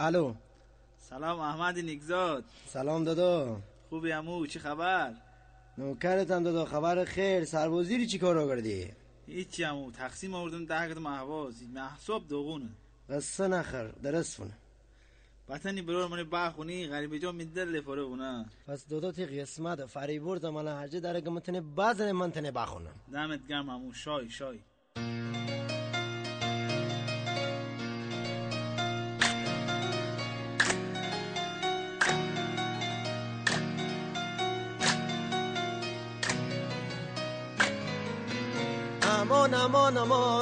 الو. سلام احمد نیکزاد. سلام دادا. خوبی عمو؟ چی خبر؟ نوکرتم دادا. خبر خیر. سربازی چی کارا کردی؟ هیچی عمو، تقسیم آوردم 10 کت محواز محسوب دوغونه قصه نخر درست فونه بطنی برور منی باخونی غریبه جا میدر لفاره بونه. پس دادا تی قسمت فریبورد من هرجه داره که متنه بازن من تنه باخونم. دمت گرم عمو. شای امان امان امان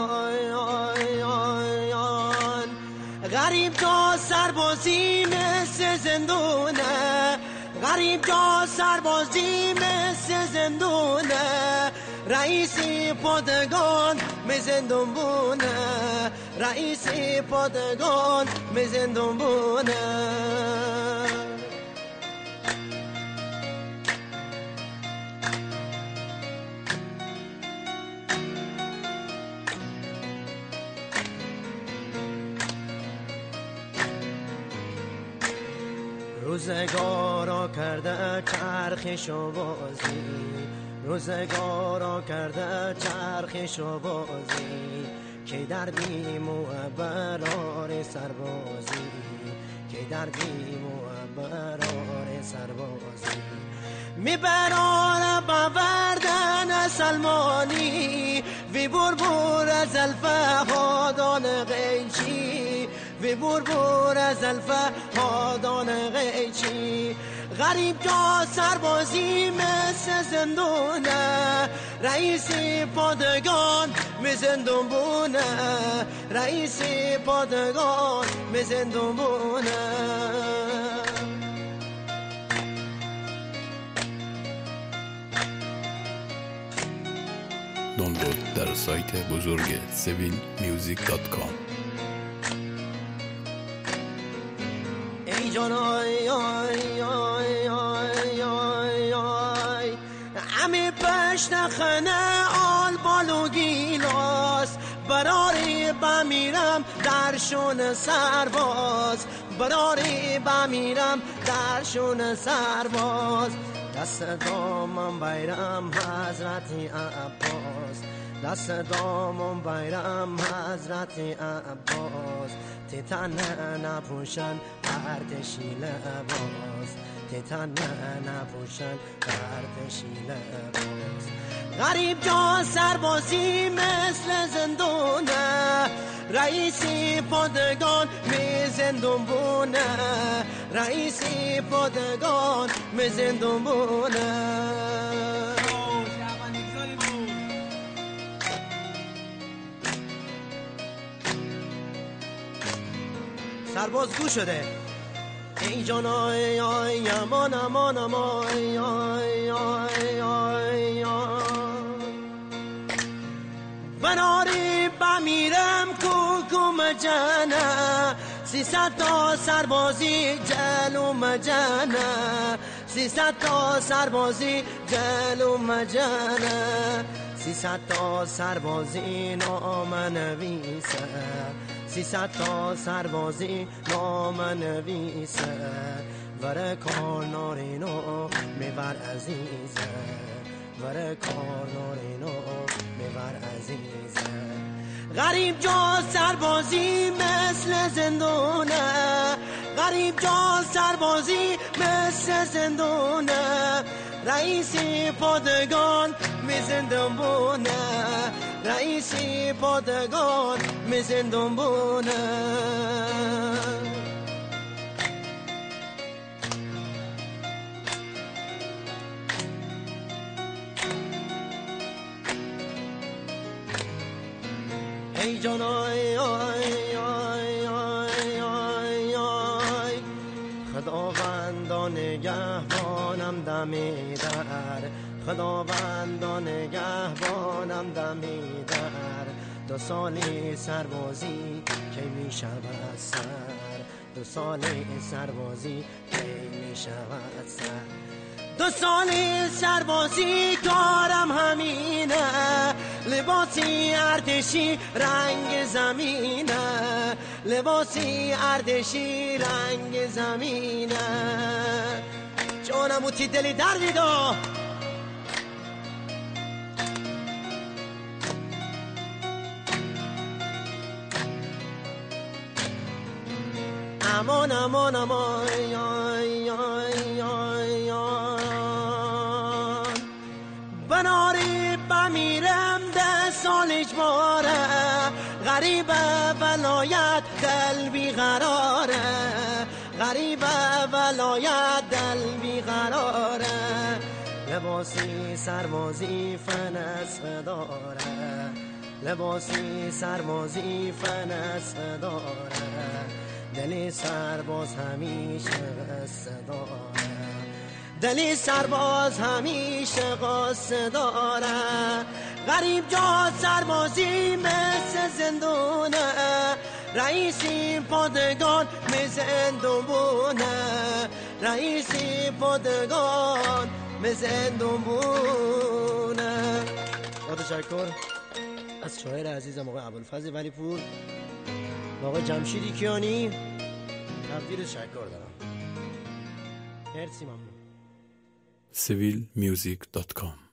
غریب جا سربازی مثل زندونه، غریب جا سربازی مثل زندونه، رئیسی پادگان می زندون بونه، رئیسی پادگان می زندون بونه. روزگارا کرده چرخش و بازی، روزگارا کرده چرخش و بازی، که دردیم و برار سربازی، که دردیم و برار سربازی. میبران باوردن سلمانی وی بربور از الفهادان غیچی، وی بربور از الفهادان غیچی. غریب جا سربازی مثل زندونه، رئیسی پادگان می زندون بونه، رئیسی پادگان می زندون بونه. دانلود در سایت بزرگ civilmusic.com. ای جان آی آی آی آی آی آی، همه پشت خنه آل بالو گیلاس، براری بمیرم درشون سرباز، براری بمیرم درشون سرباز. دست دامم بیرم حضرت عباس، دست دامم بیرم حضرت عباس. تیتن نپوشن ارتشی لباس، تیتن نپوشن ارتشی لباس. غریب جا سربازی مثل زندونه، رئیسی پادگان می زندون بونه، رئیسی پادگان می زندون بونه. سرباز گوش شده. ای جان آی آی امان امان امان آی آی آی آی، براری بمیرم کوکوم جنه، 300 تا سربازی جلوم جنه، 300 تا سربازی جلوم جنه، 300 تا سربازی نام نویسه، 300 تا سربازی نام نویسه. ور کار نارینو میبر عزیزه، ور کار نارینو میبر عزیزه. غریب جا سربازی مثل زندونه، غریب جا سربازی مثل زندونه، رئیسی پادگان می زندون بونه، رئیسی پادگان می زندون بونه. ای جان آی آی آی آی آی آی، خداوندان نگهبانم دمی در، خداوندان نگهبانم دمی در. 2 سالی سربازی کی می شود سر، 2 سالی سربازی کی می شود سر. 2 سالی سربازی کارم همینه، لباسی ارتشی رنگ زمینه، لباسی اردشی رنگ زمینه جانم و تی دلی دردیدا امان امان امان بناری بمیرم ده سالش باره غریبه ولایت دل بیقراره غریبه ولایت دل بیقراره لباسی سربازی فنس داره لباسی سربازی فنس داره دلی سرباز همیشه قصه داره دلی سرباز همیشه قصه داره غریب جا سربازی مثل زندونه رئیسی پادگان مثل زندونه رئیسی پادگان مثل زندونه. با تشکر از شاعر عزیزم آقای ابوالفضل ولیپور و آقای جمشیدی کیانی تقدیر تشکر دارم. مرسی ممنون. civilmusic.com